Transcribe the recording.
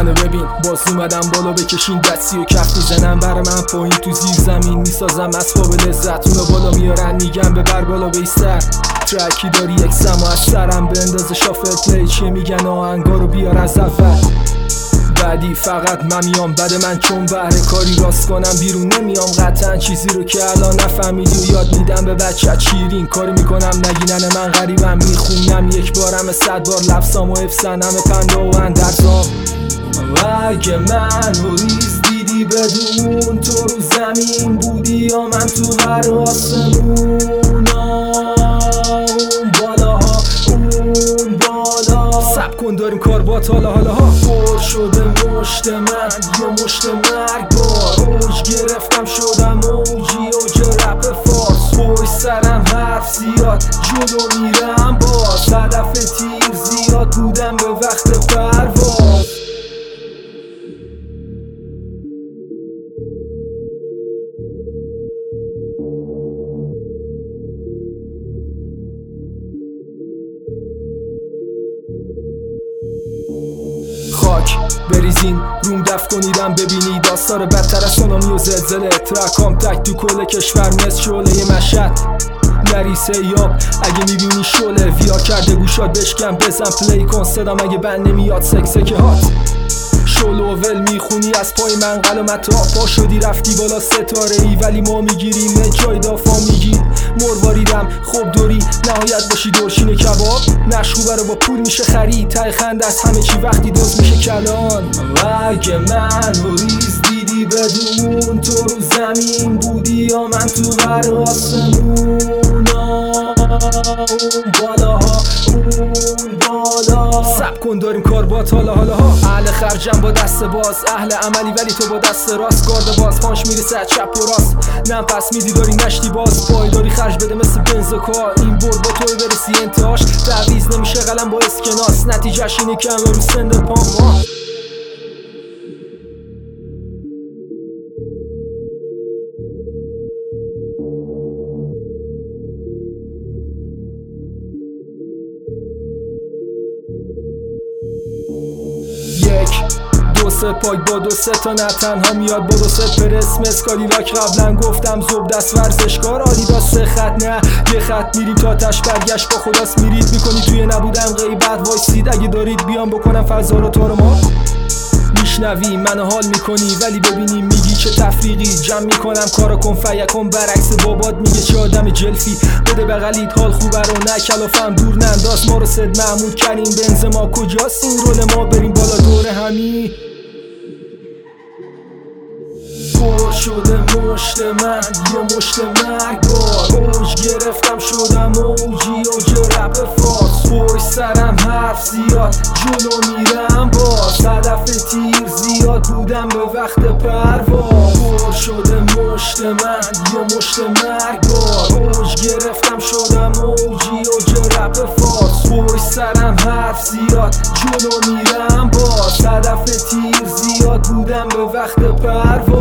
منو ببین باز اومدم بالا بکشین دستی و کف میزنم برا من پایین تو زیر زمین میسازم اسباب لذت اونو بالا میارن میگم ببر بالا بیستر ترکی داری یک سم و از سرم بندازه شافل پلی چیه میگن آهنگا رو بیار از اول بعدی فقط من میام بعد من چون بهره کاری راست کنم بیرون نمیام قطعا چیزی رو که الان نفهمیدی و یاد میدم به بچت شیرین کاری میکنم نگینن من غریبم میخونم یک بارم 100 بار لفظام و حفظنم پنده و اندرزام و اگه من رو ریز دیدی بدون تو رو زمین بودی یا من تو هر آسمون اون بالاها اون بالا سب کن داریم کار با حالا ها پر شده مشت من یه مشت مرگبار اوج گرفتم شدم اوج رپ فارس پشت سرم حرف زیاد جلو میرم باز هدف تیر زیاد بودم به وقت پرواز خاک بریزین روم دفت کنیدم ببینی داستان بدتر از سونامی و زلزله ترکام تک تو کل کشور مثل شعله مشهد نریسه یاب اگه میبینی شعله ویار کرده گوشات بشکن بزن پلی کن صدام اگه بند نمیاد سکسک هات شعله و ول میخونی از پای من قلمت پا شدی رفتی بالا ستاره ای ولی ما میگیریم جای دافا میگیر مرواریدم خوب دوری نهایت باشی دورشین کباب نشخوبه رو با پول میشه خرید ته خنده از همه چی وقتی دوست میشه کلان و اگه من رو ریز دیدی بدون تو رو زمین بودی یا من تو هر آسمون اون بالاها اون بالا سب کن داریم کار با حالا ها اهل خرجم با دست باز اهل عملی ولی تو با دست راست گارد باز پانش میرسه چپ و راست نم پس میدی داری نشتی باز پایداری خرج بده مثل بنز و کار این برد با توی برسی انتهاش تعویض نمیشه قلم با اسکناس نتیجهش اینه که همه رو سند پام دو سه پاک با دو سه تا نه تنها میاد با دو سه پرس مسکالی لاک قبلا گفتم زوب دست ورزشکار آدیداس سه خط نه یه خط میریم تا تش برگشت با خداست میرید میکنی توی نبودم غیبت وایسید اگه دارید بیام بکنم فضا رو تو رو ما میشنوی منو حال میکنی ولی ببینی میگی چه تفریقی جمع میکنم کارو کن فیکن برعکس بابات میگه چه آدم جلفی بده بغلیت حال خوبه رو نه کلافم دور ننداز ما رو صد محمود کنیم بنز ما کجاست این رول ما بریم بالا دور همی پر شده مشت من یه مشت مرگبار اوج گرفتم شدم اوج رپ فارس پشت سرم حرف زیاد جلو میرم باز هدف تیر زیاد بودم به وقت پرواز پر شده مشت من یه مشت مرگبار اوج گرفتم شدم اوج رپ فارس پشت سرم حرف زیاد جلو میرم باز هدف تیر زیاد بودم به وقت پرواز